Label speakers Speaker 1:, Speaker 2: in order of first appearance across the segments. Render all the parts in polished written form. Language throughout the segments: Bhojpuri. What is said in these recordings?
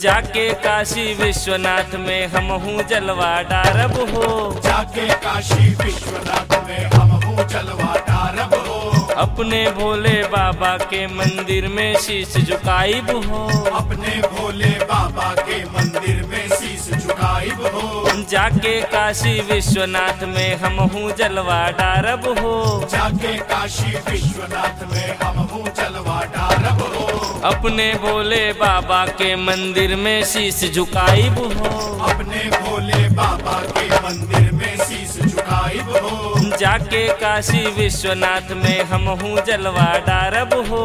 Speaker 1: जाके काशी विश्वनाथ में हमहू जलवा डारब हो।
Speaker 2: जाके काशी विश्वनाथ में हमहू जलवा डारब हो।
Speaker 1: अपने भोले बाबा के मंदिर में शीश झुकाइब हो।
Speaker 2: अपने भोले बाबा के मंदिर में शीश झुकाइब हो।
Speaker 1: जाके काशी विश्वनाथ में हमहू जलवा डारब हो।
Speaker 2: जाके काशी विश्वनाथ में हमहू जलवा डारब हो।
Speaker 1: अपने भोले बाबा के मंदिर में शीश झुकाइब हो।
Speaker 2: अपने भोले बाबा के मंदिर में शीश झुकाइब हो।
Speaker 1: जाके काशी विश्वनाथ में हमहू जलवा डारब हो।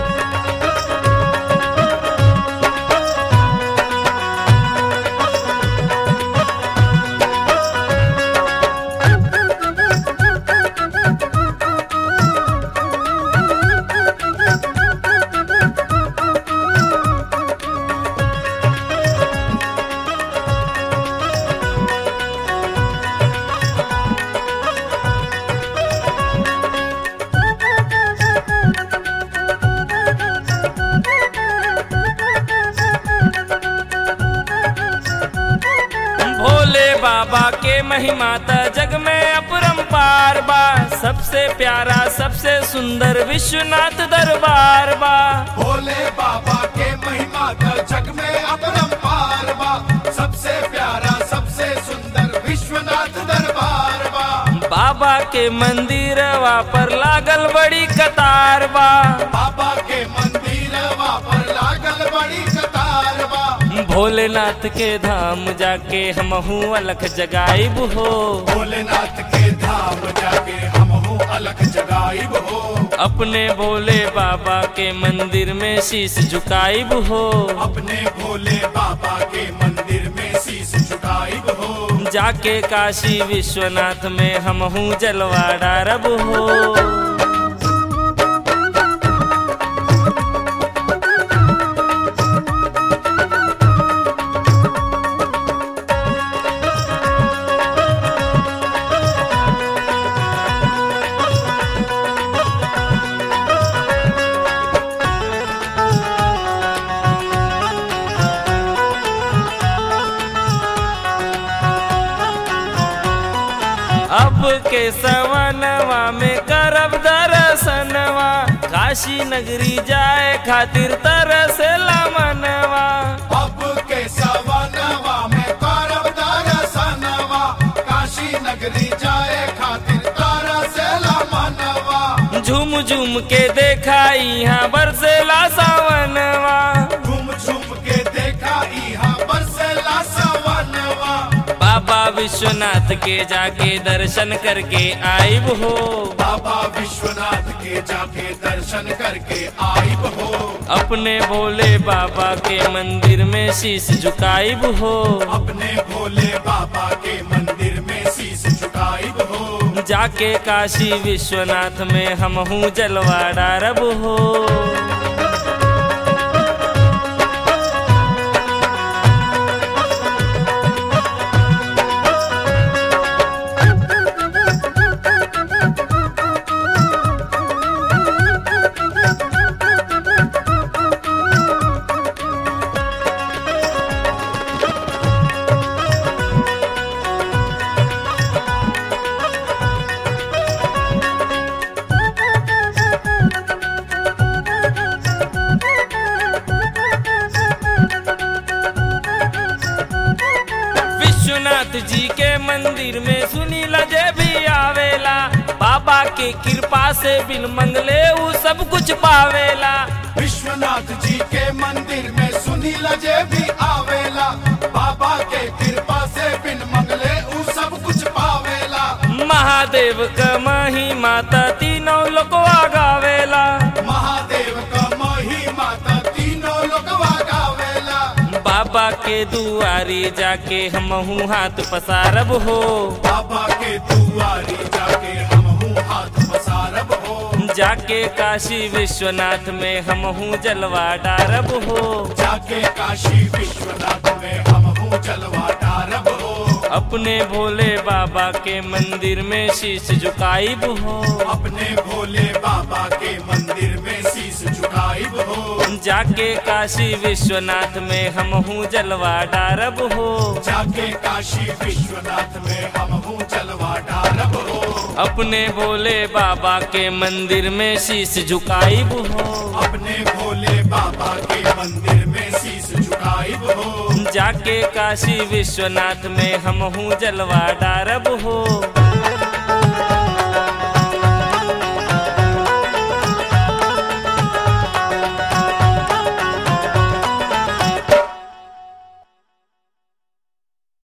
Speaker 1: बाबा के महिमा त जग में अपरंपार बा। सबसे प्यारा सबसे सुंदर विश्वनाथ दरबार बा।
Speaker 2: भोले बाबा के महिमा त जग में अपरंपार बा। सबसे प्यारा सबसे सुंदर विश्वनाथ दरबार बा।
Speaker 1: बाबा के मंदिर पर लागल बड़ी कतार बा।
Speaker 2: बाबा के मंदिर पर लागल बड़ी कतार बा।
Speaker 1: भोलेनाथ के धाम जाके हमहू अलख जगाइब हो।
Speaker 2: भोलेनाथ के धाम जाके हमहू अलख जगाइब हो।
Speaker 1: अपने भोले बाबा के मंदिर में शीश झुकाइब हो।
Speaker 2: अपने भोले बाबा के मंदिर में शीश झुकाइब हो।
Speaker 1: जाके काशी विश्वनाथ में हमहू जलवा डारब हो। अब के सवनवा में करब दर्शनवा। काशी नगरी जाए खातिर तरसेला मनवा।
Speaker 2: अब के सवनवा में करब दर्शनवा। काशी नगरी जाए खातिर तरसेला मनवा।
Speaker 1: झूम झूम के देखा यहाँ बरसेला सावनवा।
Speaker 2: झूम झूम के देखा यहाँ बरसेला सावनवा।
Speaker 1: बाबा विश्वनाथ के जाके दर्शन करके आइब हो।
Speaker 2: बाबा विश्वनाथ के जाके दर्शन करके आइब हो।
Speaker 1: अपने भोले बाबा के मंदिर में शीश झुकाइब हो।
Speaker 2: अपने भोले बाबा के मंदिर में शीश झुकाइब हो।
Speaker 1: जाके काशी विश्वनाथ में हमहू जलवा डारब हो। विश्वनाथ जी के मंदिर में सुनी लजे भी आवेला। बाबा के कृपा से बिन मंगले ऊ सब कुछ पावेला।
Speaker 2: विश्वनाथ जी के मंदिर में सुनी लजे भी आवेला। बाबा के कृपा से बिन मंगले ऊ सब कुछ पावेला।
Speaker 1: महादेव का महिमा त तीनों लोकवा गावेला।
Speaker 2: महादेव का महिमा त तीनों लोकवा गावेला।
Speaker 1: बाबा के दुआरी जाके हमहू हाथ पसारब हो।
Speaker 2: बाबा के दुआरी जाके हमहू हाथ पसारब हो।
Speaker 1: जाके काशी विश्वनाथ में हमहू जलवा डारब हो।
Speaker 2: जाके काशी विश्वनाथ में हमहू जलवा डारब हो।
Speaker 1: अपने भोले बाबा के मंदिर में शीश झुकाइब हो,
Speaker 2: अपने भोले बाबा के मंदिर में शीश झुकाइब हो।
Speaker 1: जाके काशी विश्वनाथ में हम हूँ जलवा डारब हो,
Speaker 2: जाके काशी विश्वनाथ में हम हूँ जलवा डारब हो।
Speaker 1: अपने भोले बाबा के मंदिर में शीश झुकाइब हो,
Speaker 2: अपने भोले बाबा के मंदिर में शीश झुकाइब हो।
Speaker 1: जाके काशी विश्वनाथ में हम हूँ जलवा डारब हो।